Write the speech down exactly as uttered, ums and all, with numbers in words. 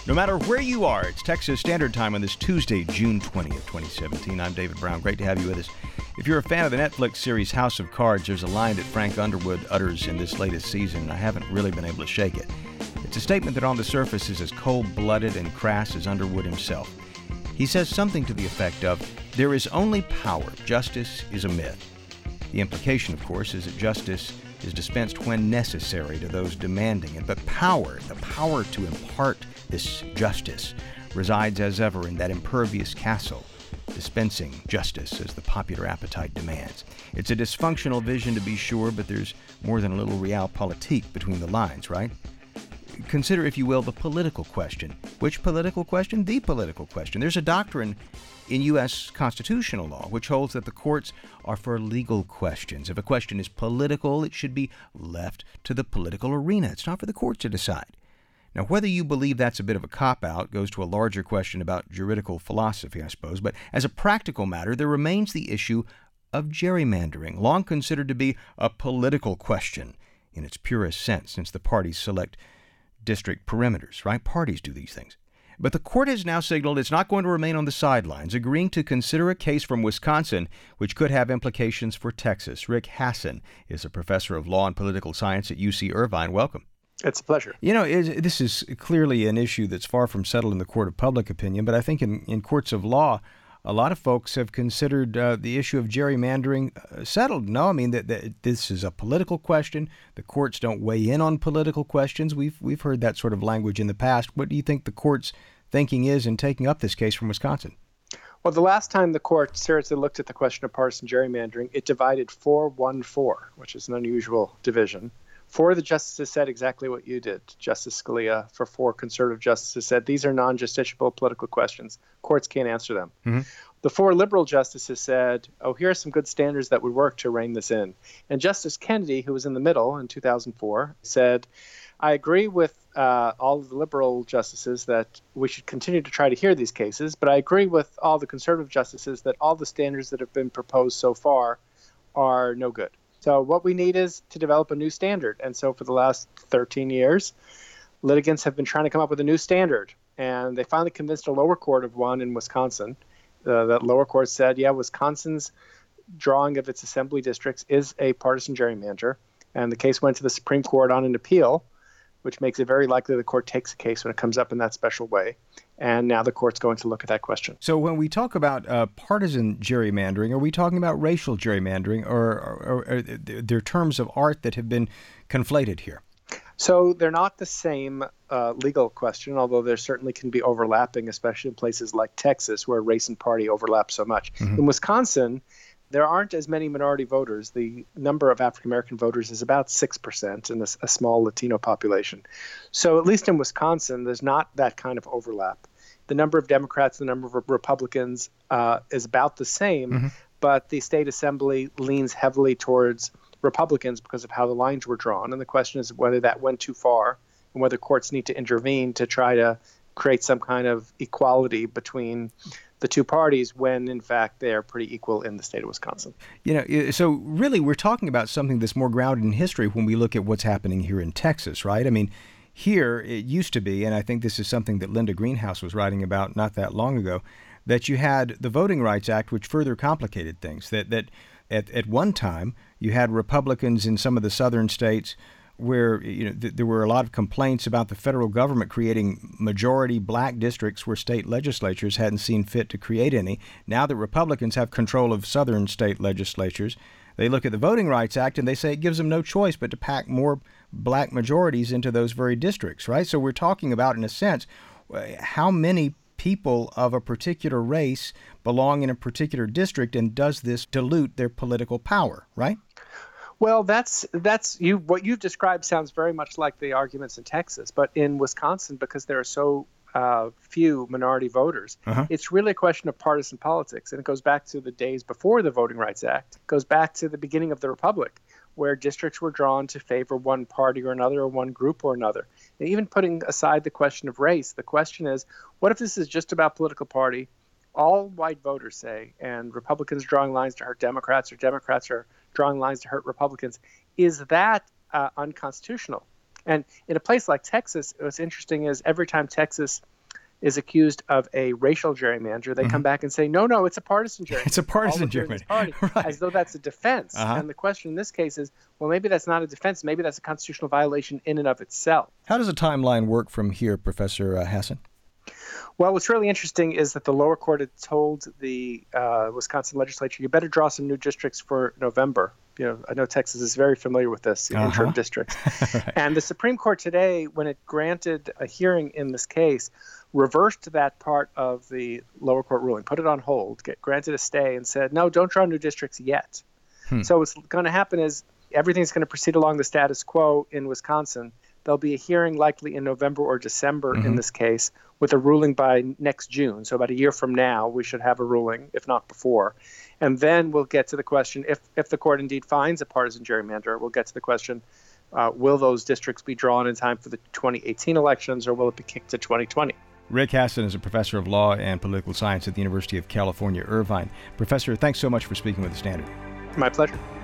No matter where you are, it's Texas Standard Time on this Tuesday, June twentieth, twenty seventeen. I'm David Brown. Great to have you with us. If you're a fan of the Netflix series House of Cards, there's a line that Frank Underwood utters in this latest season, and I haven't really been able to shake it. It's a statement that on the surface is as cold-blooded and crass as Underwood himself. He says something to the effect of, there is only power. Justice is a myth. The implication, of course, is that justice is dispensed when necessary to those demanding it. But power, the power to impart this justice, resides as ever in that impervious castle, dispensing justice as the popular appetite demands. It's a dysfunctional vision, to be sure, but there's more than a little realpolitik between the lines, right? Consider, if you will, the political question. Which political question? The political question. There's a doctrine in U S constitutional law which holds that the courts are for legal questions. If a question is political, it should be left to the political arena. It's not for the courts to decide. Now, whether you believe that's a bit of a cop-out goes to a larger question about juridical philosophy, I suppose. But as a practical matter, there remains the issue of gerrymandering, long considered to be a political question in its purest sense, since the parties select district perimeters, right? Parties do these things. But the court has now signaled it's not going to remain on the sidelines, agreeing to consider a case from Wisconsin which could have implications for Texas. Rick Hasen is a professor of law and political science at U C Irvine. Welcome. It's a pleasure. You know, it, this is clearly an issue that's far from settled in the court of public opinion, but I think in, in courts of law, a lot of folks have considered uh, the issue of gerrymandering uh, settled. No, I mean, that, that this is a political question. The courts don't weigh in on political questions. We've we've heard that sort of language in the past. What do you think the court's thinking is in taking up this case from Wisconsin? Well, the last time the court seriously looked at the question of partisan gerrymandering, it divided four one four, which is an unusual division. Four of the justices said exactly what you did. Justice Scalia, for four conservative justices, said these are non-justiciable political questions. Courts can't answer them. Mm-hmm. The four liberal justices said, oh, here are some good standards that would work to rein this in. And Justice Kennedy, who was in the middle in two thousand four, said, I agree with uh, all of the liberal justices that we should continue to try to hear these cases, but I agree with all the conservative justices that all the standards that have been proposed so far are no good. So what we need is to develop a new standard. And so for the last thirteen years, litigants have been trying to come up with a new standard. And they finally convinced a lower court of one in Wisconsin. Uh, that lower court said, yeah, Wisconsin's drawing of its assembly districts is a partisan gerrymander. And the case went to the Supreme Court on an appeal, which makes it very likely the court takes a case when it comes up in that special way. And now the court's going to look at that question. So when we talk about uh, partisan gerrymandering, are we talking about racial gerrymandering, or, or, or are there terms of art that have been conflated here? So they're not the same uh, legal question, although there certainly can be overlapping, especially in places like Texas, where race and party overlap so much. Mm-hmm. In Wisconsin, there aren't as many minority voters. The number of African-American voters is about six percent in a, a small Latino population. So at least in Wisconsin, there's not that kind of overlap. The number of Democrats, the number of Republicans uh, is about the same, mm-hmm. but the state assembly leans heavily towards Republicans because of how the lines were drawn. And the question is whether that went too far and whether courts need to intervene to try to create some kind of equality between the two parties when, in fact, they are pretty equal in the state of Wisconsin. You know, so really we're talking about something that's more grounded in history when we look at what's happening here in Texas, right? I mean, here it used to be, and I think this is something that Linda Greenhouse was writing about not that long ago, that you had the Voting Rights Act, which further complicated things, that, that at, at one time you had Republicans in some of the southern states where you know th- there were a lot of complaints about the federal government creating majority black districts where state legislatures hadn't seen fit to create any. Now that Republicans have control of southern state legislatures, they look at the Voting Rights Act and they say it gives them no choice but to pack more black majorities into those very districts, right? So we're talking about, in a sense, how many people of a particular race belong in a particular district, and does this dilute their political power, right? Well, that's that's you. What you've described sounds very much like the arguments in Texas, but in Wisconsin, because there are so uh, few minority voters, uh-huh. it's really a question of partisan politics, and it goes back to the days before the Voting Rights Act. It goes back to the beginning of the Republic, where districts were drawn to favor one party or another, or one group or another. And even putting aside the question of race, the question is, what if this is just about political party? All white voters say, and Republicans drawing lines to hurt Democrats, or Democrats are drawing lines to hurt Republicans. Is that uh, unconstitutional? And in a place like Texas, what's interesting is every time Texas is accused of a racial gerrymander, they mm-hmm. come back and say, no, no, it's a partisan gerrymander. It's a partisan gerrymander. Party, right. As though that's a defense. Uh-huh. And the question in this case is, well, maybe that's not a defense. Maybe that's a constitutional violation in and of itself. How does a timeline work from here, Professor uh, Hassan? Well, what's really interesting is that the lower court had told the uh, Wisconsin legislature, you better draw some new districts for November. You know, I know Texas is very familiar with this, uh-huh. interim districts. right. And the Supreme Court today, when it granted a hearing in this case, reversed that part of the lower court ruling, put it on hold, get, granted a stay, and said, no, don't draw new districts yet. Hmm. So what's going to happen is everything's going to proceed along the status quo in Wisconsin. There'll be a hearing likely in November or December mm-hmm. in this case, with a ruling by next June. So about a year from now, we should have a ruling, if not before. And then we'll get to the question, if, if the court indeed finds a partisan gerrymander, we'll get to the question, uh, will those districts be drawn in time for the twenty eighteen elections, or will it be kicked to twenty twenty? Rick Hassan is a professor of law and political science at the University of California, Irvine. Professor, thanks so much for speaking with The Standard. My pleasure.